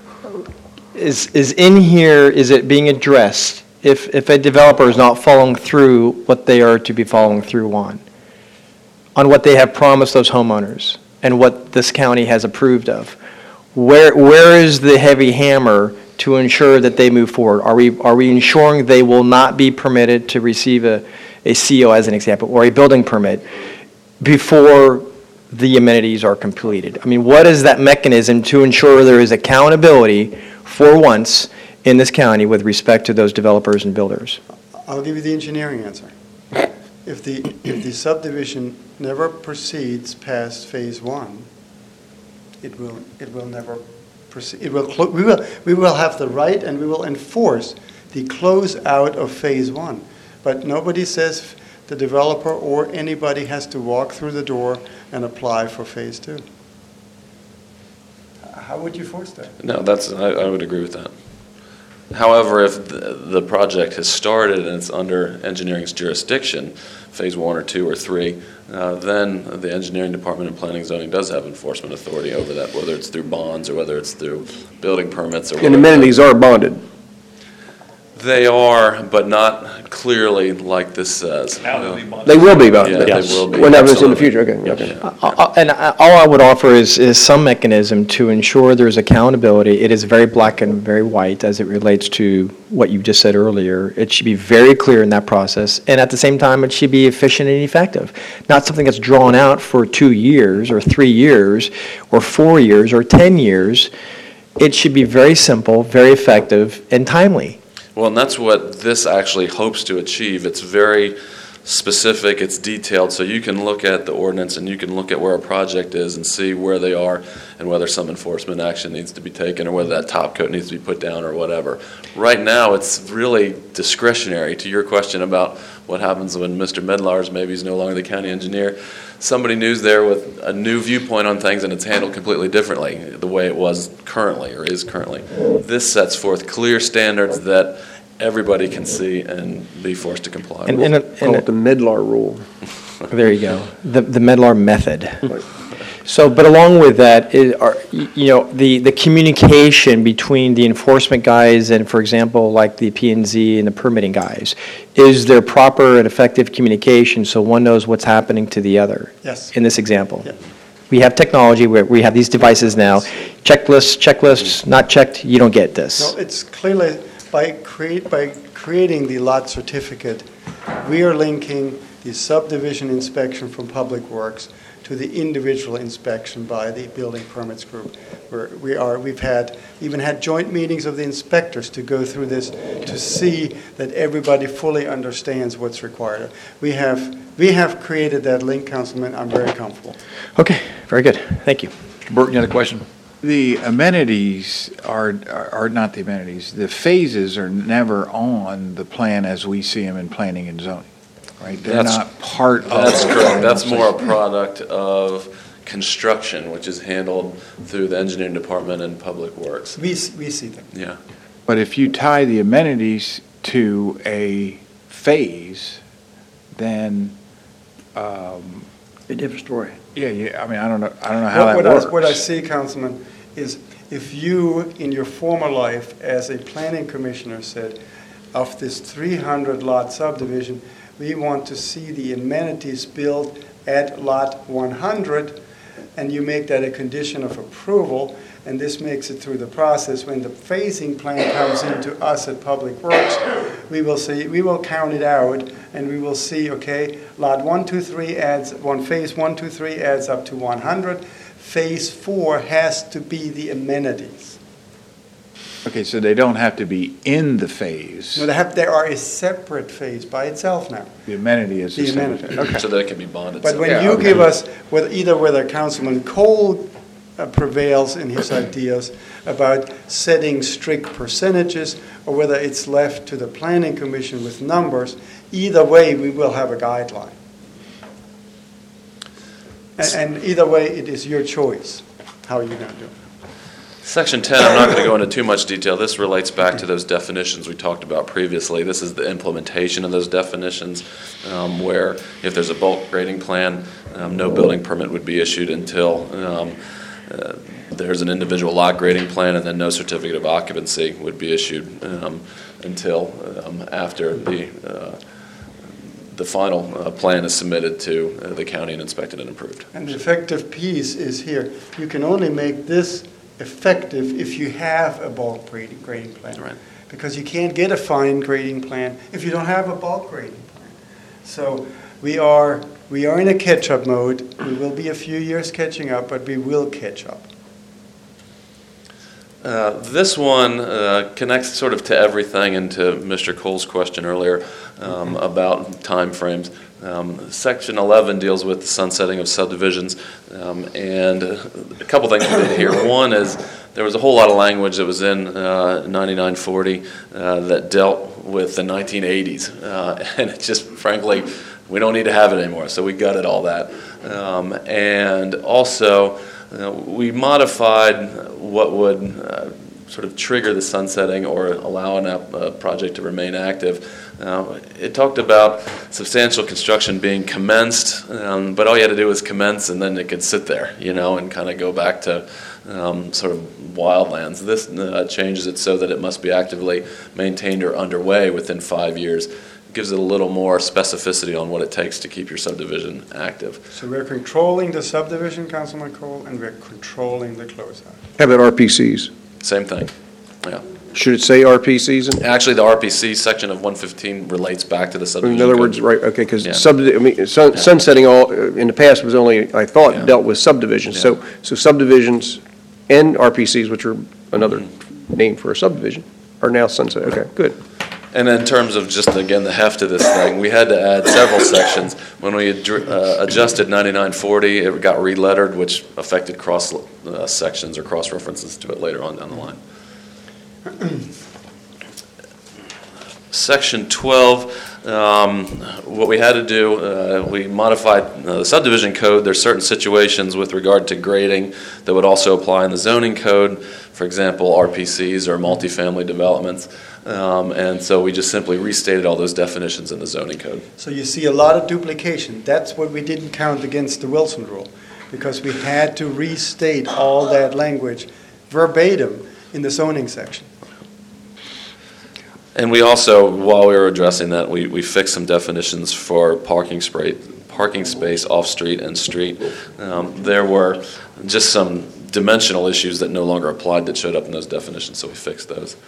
is, is in here, is it being addressed if, if a developer is not following through what they are to be following through on? On what they have promised those homeowners and what this county has approved of? Where, where is the heavy hammer to ensure that they move forward? Are we, are we ensuring they will not be permitted to receive a, a C O as an example, or a building permit before the amenities are completed? I mean, what is that mechanism to ensure there is accountability for once in this county with respect to those developers and builders? I'll give you the engineering answer. If the, if the subdivision never proceeds past phase one, it will, it will never proceed, it will, clo- we will, we will have the right and we will enforce the close out of phase one. But nobody says the developer or anybody has to walk through the door and apply for phase two. How would you force that? No, that's, I, I would agree with that. However, if the, the project has started and it's under engineering's jurisdiction, phase one or two or three, uh, then the engineering department and planning and zoning does have enforcement authority over that, whether it's through bonds or whether it's through building permits or And whatever. amenities are bonded. They are, but not clearly like this says. They will be bonded. Yeah, they Yes. will be. Whenever it's in the absolutely. future, okay, okay. Yeah. Uh, uh, And I- all I would offer is, is some mechanism to ensure there's accountability. It is very black and very white as it relates to what you just said earlier. It should be very clear in that process, and at the same time, it should be efficient and effective. Not something that's drawn out for two years, or three years, or four years, or ten years. It should be very simple, very effective, and timely. Well, and that's what this actually hopes to achieve. It's very specific, it's detailed, so you can look at the ordinance and you can look at where a project is and see where they are and whether some enforcement action needs to be taken or whether that top coat needs to be put down or whatever. Right now, it's really discretionary. To your question about what happens when Mister Medlars maybe is no longer the county engineer, somebody new's there with a new viewpoint on things and it's handled completely differently the way it was currently or is currently. This sets forth clear standards that everybody can see and be forced to comply And, with. and, Call it and the Medlar rule. there you go, the, the Medlar method. So, but along with that, is, are, y- you know, the, the communication between the enforcement guys and, for example, like the P and Z and the permitting guys, is there proper and effective communication so one knows what's happening to the other? Yes. In this example? Yeah. We have technology where we have these devices now, checklists, checklists, not checked, you don't get this. No, it's clearly, by create, by creating the lot certificate, we are linking the subdivision inspection from Public Works to the individual inspection by the building permits group. Where we are, we've had, even had joint meetings of the inspectors to go through this to see that everybody fully understands what's required. We have, we have created that link, Councilman. I'm very comfortable. Okay, very good, thank you. Burton, you had a question? The amenities are, are are not the amenities, the phases are never on the plan as we see them in planning and zoning, right? They're That's- not part of. That's the correct. That's plan. more a product of construction, which is handled through the engineering department and public works. We, s- we see them. Yeah. But if you tie the amenities to a phase, then, um, A different story. yeah, yeah, I mean, I don't know, I don't know how What- that what I- works. What I see, Councilman, is if you, in your former life as a planning commissioner, said, of this three hundred lot subdivision, we want to see the amenities built at lot one hundred, and you make that a condition of approval, and this makes it through the process. When the phasing plan comes into us at Public Works, we will see, we will count it out, and we will see, okay, lot one, two, three adds, one, phase one, two, three adds up to one hundred. Phase four has to be the amenities. Okay, so they don't have to be in the phase. No, they have, they are a separate phase by itself now. The amenity is the The same. amenity, okay. So that it can be bonded. But when Yeah, you okay. give us, whether- either whether Councilman Cole uh, prevails in his ideas about setting strict percentages, or whether it's left to the planning commission with numbers, either way, we will have a guideline. And, and either way, it is your choice, how you're going to do it. Section ten, I'm not going to go into too much detail. This relates back to those definitions we talked about previously. This is the implementation of those definitions, um, where if there's a bulk grading plan, um, no building permit would be issued until um, uh, there's an individual lot grading plan, and then no certificate of occupancy would be issued um, until um, after the uh, the final uh, plan is submitted to uh, the county and inspected and approved. And the effective piece is here. You can only make this effective if you have a bulk grading, grading plan. Right. Because you can't get a fine grading plan if you don't have a bulk grading plan. So we are, we are in a catch-up mode. We will be a few years catching up, but we will catch up. Uh, This one uh, connects sort of to everything and to Mister Cole's question earlier um, about timeframes. Um, Section eleven deals with the sunsetting of subdivisions, um, and a couple things we did here. One is there was a whole lot of language that was in uh, ninety-nine forty uh, that dealt with the nineteen eighties, uh, and it just frankly We don't need to have it anymore, so we gutted all that. Um, and also, uh, we modified what would uh, sort of trigger the sunsetting or allow a uh, project to remain active. Uh, it talked about substantial construction being commenced, um, but all you had to do was commence and then it could sit there, you know, and kind of go back to um, sort of wildlands. This uh, changes it so that it must be actively maintained or underway within five years. It gives it a little more specificity on what it takes to keep your subdivision active. So we're controlling the subdivision, Councilman Cole, and we're controlling the closeout. How about R P Cs? Same thing, yeah. Should it say R P Cs? in- Actually, the R P C section of one fifteen relates back to the subdivision In other code. words, right, okay, because Yeah. sub, I mean, sun- Yeah. sunsetting all, uh, in the past was only, I Yeah. thought, dealt with subdivisions. So, so subdivisions and R P Cs, which are another name for a subdivision, are now sunset. Okay, good. And in terms of just, again, the heft of this thing, we had to add several sections. When we adr- uh, adjusted ninety-nine forty, it got relettered, which affected cross uh, sections or cross references to it later on down the line. Section twelve, um, what we had to do, uh, we modified uh, the subdivision code. There's certain situations with regard to grading that would also apply in the zoning code. For example, R P Cs or multifamily developments. Um, and so we just simply restated all those definitions in the zoning code. So you see a lot of duplication. That's what we didn't count against the Wilson rule, because we had to restate all that language verbatim in the zoning section. And we also, while we were addressing that, we, we fixed some definitions for parking space, parking space off-street and street. Um, there were just some dimensional issues that no longer applied that showed up in those definitions, so we fixed those.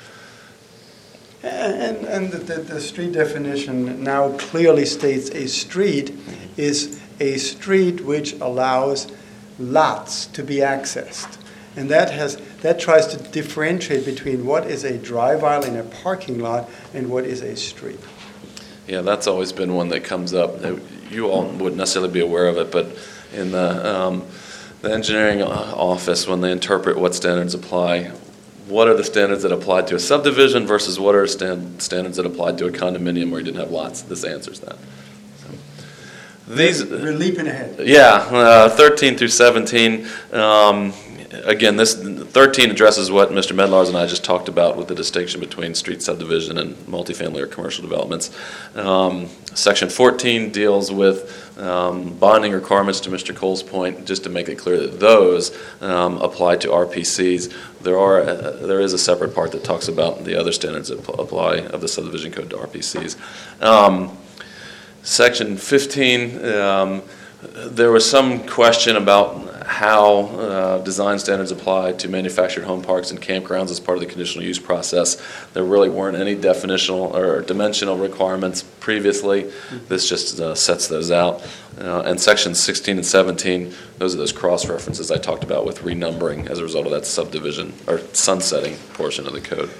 And, and the, the, the street definition now clearly states a street is a street which allows lots to be accessed. And that has, that tries to differentiate between what is a drive aisle in a parking lot and what is a street. Yeah, that's always been one that comes up. You all wouldn't necessarily be aware of it, but in the, um, the engineering office, when they interpret what standards apply, what are the standards that apply to a subdivision versus what are stand, standards that apply to a condominium where you didn't have lots? This answers that. So, these, We're leaping ahead. yeah, uh, thirteen through seventeen. Um, again, this thirteen addresses what Mister Medlars and I just talked about with the distinction between street subdivision and multifamily or commercial developments. Um, section fourteen deals with um, bonding requirements, to Mister Cole's point, just to make it clear that those um, apply to R P Cs. There are uh, there is a separate part that talks about the other standards that apply of the subdivision code to R P Cs. Um, section fifteen, um, there was some question about how uh, design standards apply to manufactured home parks and campgrounds as part of the conditional use process. There really weren't any definitional or dimensional requirements previously. This just uh, sets those out. Uh, and sections sixteen and seventeen, those are those cross-references I talked about with renumbering as a result of that subdivision or sunsetting portion of the code.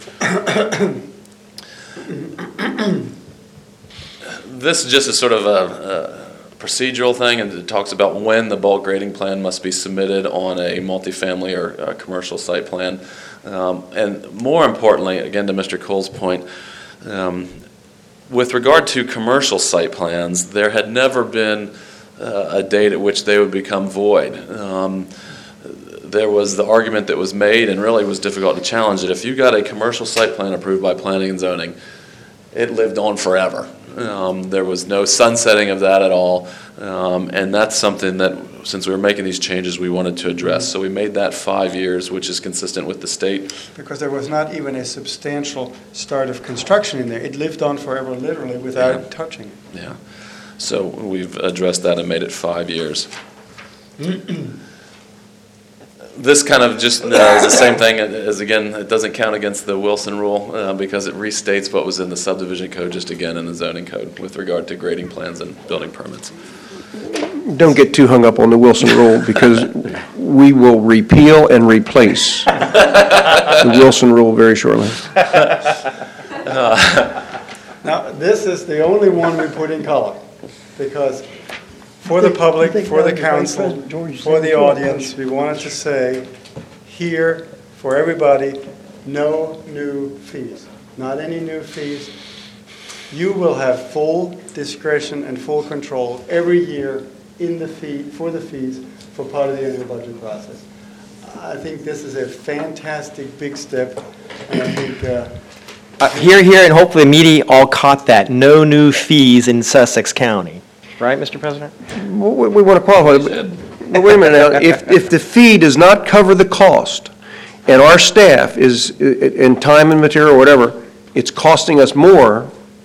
This is just a sort of a, a procedural thing, and it talks about when the bulk grading plan must be submitted on a multifamily or a commercial site plan. Um, and more importantly, again to Mister Cole's point, um, with regard to commercial site plans, there had never been uh, a date at which they would become void. Um, there was the argument that was made, and really was difficult to challenge it. If you got a commercial site plan approved by planning and zoning, it lived on forever. Um, there was no sunsetting of that at all, um, and that's something that, since we were making these changes, we wanted to address. So we made that five years, which is consistent with the state. Because there was not even a substantial start of construction in there. It lived on forever, literally, without Yeah. touching it. Yeah. So we've addressed that and made it five years. This kind of just uh, is the same thing as, again, it doesn't count against the Wilson rule uh, because it restates what was in the subdivision code just again in the zoning code with regard to grading plans and building permits. Don't get too hung up on the Wilson rule, because we will repeal and replace the Wilson rule very shortly. Now, this is the only one we put in color, because for the public, think for the now the Vice council, President George is for the saying too, audience, we wanted to say, here, for everybody, no new fees. Not any new fees. you will have full discretion and full control every year in the fee, for the fees for part of the annual budget process. I think this is a fantastic big step, and I think uh, Uh, Here, here, and hopefully the media all caught that. No new fees in Sussex County. Right, Mister President? We, we want to qualify, but, but wait a minute now, if, if the fee does not cover the cost, and our staff is, i- in time and material, or whatever, it's costing us more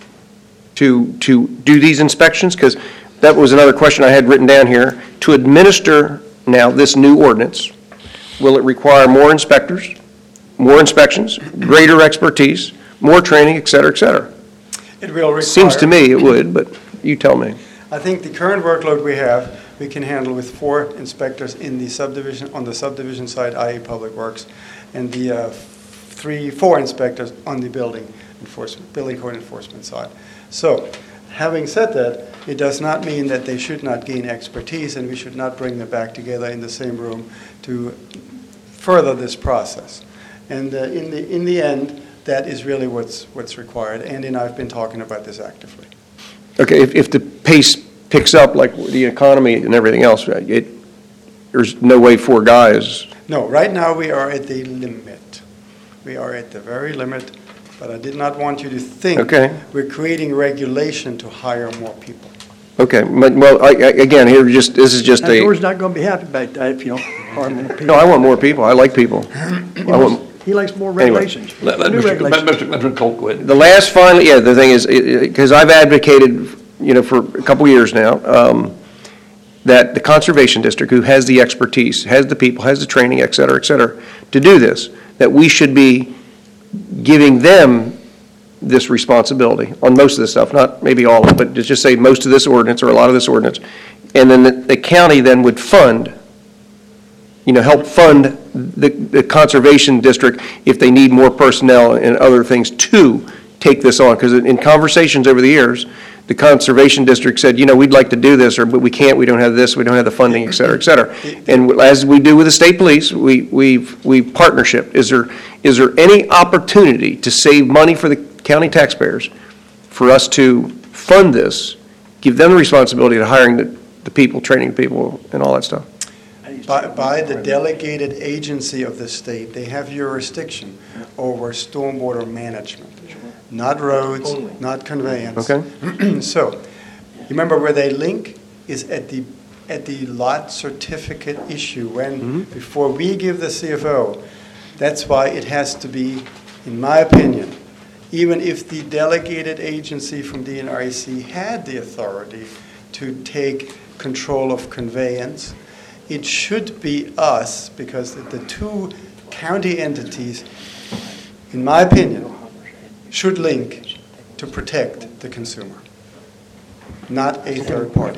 to, to do these inspections, because that was another question I had written down here. To administer now this new ordinance, will it require more inspectors, more inspections, greater expertise, more training, et cetera, et cetera? it will require... Seems to me it would, but you tell me. I think the current workload we have, we can handle with four inspectors in the subdivision, on the subdivision side, that is. Public Works, and the uh, three, four inspectors on the building enforcement, building code enforcement side. So, having said that, it does not mean that they should not gain expertise, and we should not bring them back together in the same room to further this process. And uh, in the in the end, that is really what's what's required. Andy and I have been talking about this actively. Okay, if, if the pace picks up like the economy and everything else, it, there's no way four guys, No, right now we are at the limit. We are at the very limit, but I did not want you to think Okay. we're creating regulation to hire more people. okay, but, well, I, I- again, here, just, this is just Now, a, George's not gonna be happy about that if you don't hire more people. no, I want more people, I like people. I want, He likes more Anyway. regulations, Let, let new Mister regulations. Mister Mister Colt go ahead. the last final, yeah, the thing is, because I've advocated, you know, for a couple years now, um, that the Conservation District, who has the expertise, has the people, has the training, et cetera, et cetera, to do this, that we should be giving them this responsibility on most of this stuff, not maybe all of it, but to just say most of this ordinance or a lot of this ordinance. And then the, the county then would fund, you know, help fund the, the Conservation District if they need more personnel and other things to take this on. Because in conversations over the years, the Conservation District said, you know, we'd like to do this, or, but we can't, we don't have this, we don't have the funding, et cetera, et cetera. And as we do with the state police, we, we've, we partnership. Is there, is there any opportunity to save money for the county taxpayers for us to fund this, give them the responsibility of hiring the, the people, training the people, and all that stuff? By, by the delegated agency of the state, they have jurisdiction over stormwater management, not roads, not conveyance. Okay. So, you remember where they link is at the, at the lot certificate issue, when, before we give the C F O. That's why it has to be, in my opinion, even if the delegated agency from D N R C had the authority to take control of conveyance, it should be us, because the- the two county entities, in my opinion, should link to protect the consumer, not a third party.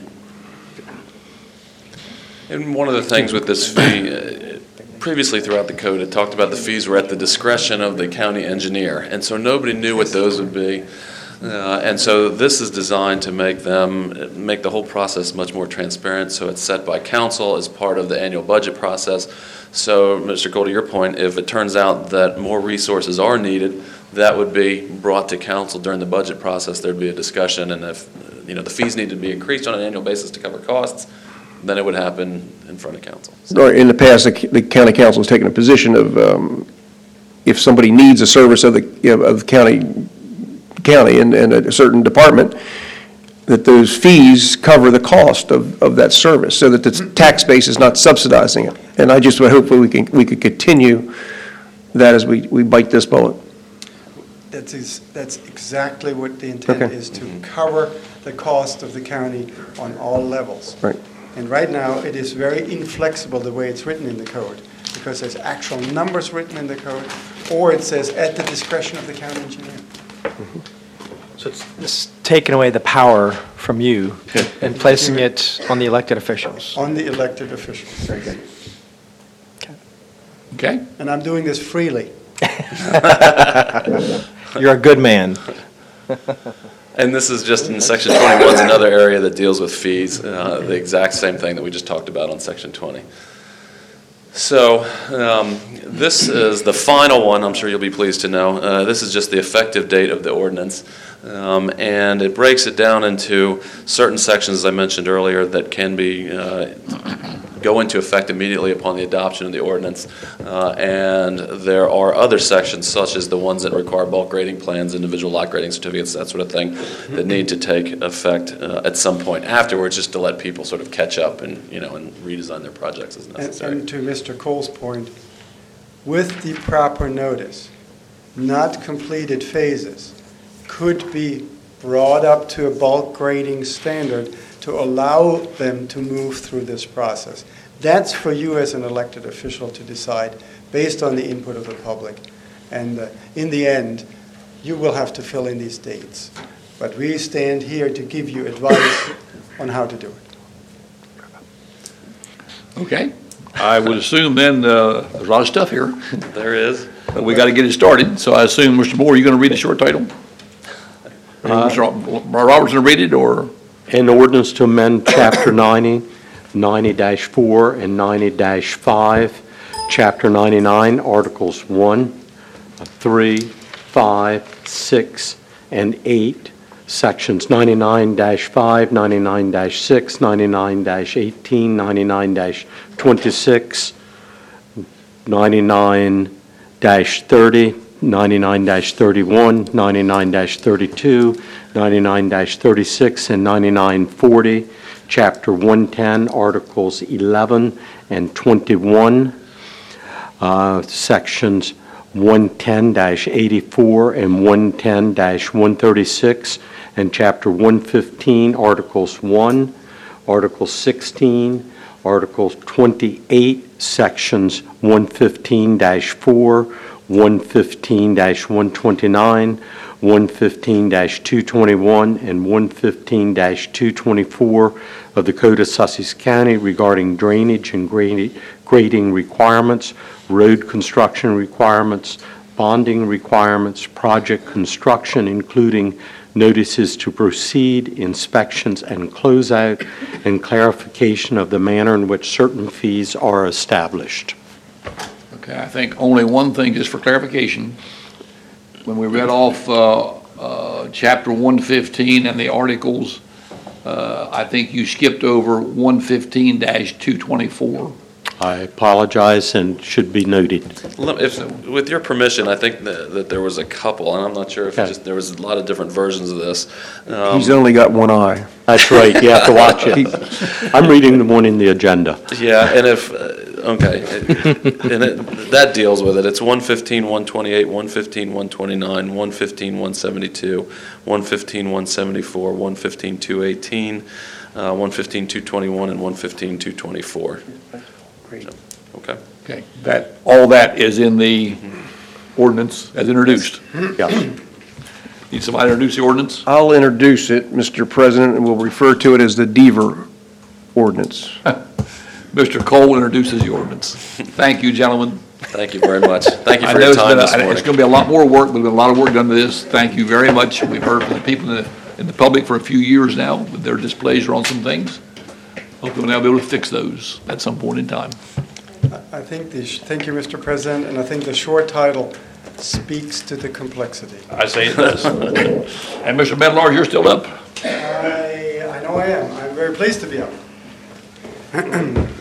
And one of the things with this fee, uh, previously throughout the code, it talked about the fees were at the discretion of the county engineer, and so nobody knew what those would be. Uh, And so this is designed to make them, make the whole process much more transparent, so it's set by council as part of the annual budget process. So, Mister Cole, to your point, if it turns out that more resources are needed, that would be brought to council during the budget process. There'd be a discussion, and if, you know, the fees need to be increased on an annual basis to cover costs, then it would happen in front of council. So- Or in the past, the the county council has taken a position of, um, if somebody needs a service of the, you know, of the county, county and, and a certain department, that those fees cover the cost of, of that service, so that the tax base is not subsidizing it. And I just would hope that we can, we could continue that as we, we bite this bullet. That's, is- that's exactly what the intent Okay. is, to cover the cost of the county on all levels. Right. And right now, it is very inflexible the way it's written in the code, because there's actual numbers written in the code, or it says at the discretion of the county engineer. So it's it's taking away the power from you and placing it on the elected officials. On the elected officials. Very good. Okay? And I'm doing this freely. You're a good man. And this is just in section twenty-one, is another area that deals with fees, uh, the exact same thing that we just talked about on section twenty. So um, this is the final one, I'm sure you'll be pleased to know. Uh, This is just the effective date of the ordinance. Um, And it breaks it down into certain sections, as I mentioned earlier, that can be, uh, go into effect immediately upon the adoption of the ordinance. Uh, And there are other sections, such as the ones that require bulk grading plans, individual lot grading certificates, that sort of thing, that need to take effect uh, at some point afterwards, just to let people sort of catch up and, you know, and redesign their projects as And necessary. and to Mister Cole's point, with the proper notice, not completed phases could be brought up to a bulk grading standard to allow them to move through this process. That's for you as an elected official to decide based on the input of the public. And uh, in the end, you will have to fill in these dates. But we stand here to give you advice on how to do it. Okay. I would assume then, uh, there's a lot of stuff here. There is. But we got to get it started. So I assume, Mister Moore, you're going to read the short title? Or Mister Robertson will read it, or? An ordinance to amend Chapter ninety, ninety dash four, and ninety dash five, Chapter ninety-nine, Articles one, three, five, six, and eight, Sections ninety-nine dash five, ninety-nine dash six, ninety-nine dash eighteen, ninety-nine dash twenty-six, ninety-nine dash thirty, ninety-nine dash thirty-one, ninety-nine dash thirty-two, ninety-nine dash thirty-six, and ninety-nine forty, Chapter one ten, Articles eleven and twenty-one, uh, Sections one ten dash eighty-four and one ten dash one thirty-six, and Chapter one fifteen, Articles one, Article sixteen, Article twenty-eight, Sections one fifteen dash four, one fifteen dash one twenty-nine, one fifteen dash two twenty-one, and one fifteen dash two twenty-four of the Code of Sussex County regarding drainage and gradi- grading requirements, road construction requirements, bonding requirements, project construction, including notices to proceed, inspections and closeout, and clarification of the manner in which certain fees are established. Okay, I think only one thing, just for clarification. When we read off uh, uh, Chapter one fifteen and the articles, uh, I think you skipped over one fifteen dash two twenty-four. I apologize and should be noted. Let- If, with your permission, I think that, that there was a couple, and I'm not sure if it Okay. just, there was a lot of different versions of this. Um, He's only got one eye. That's right, you have to watch it. I'm reading the one in the agenda. Yeah, and if, uh, okay, and it, that deals with it. It's one fifteen, one twenty-eight, one fifteen, one twenty-nine, one fifteen, one seventy-two, one fifteen, one seventy-four, one fifteen, two eighteen, uh, one fifteen, two twenty-one, and one fifteen, two twenty-four. Great. Okay. Okay, that, all that is in the ordinance as introduced. Yes. Need somebody to introduce the ordinance? I'll introduce it, Mister President, and we'll refer to it as the Deaver ordinance. Mister Cole introduces the ordinance. Thank you, gentlemen. Thank you very much. Thank you I for know your it's time been a- this It's morning. going to be a lot more work, but there's been a lot of work done to this. Thank you very much. We've heard from the people in the, in the public for a few years now with their displeasure on some things. Hope we'll now be able to fix those at some point in time. I think the, sh- thank you, Mister President, and I think the short title speaks to the complexity. I say it does. And Mister Medlar, you're still up? I, I know I am. I'm very pleased to be up.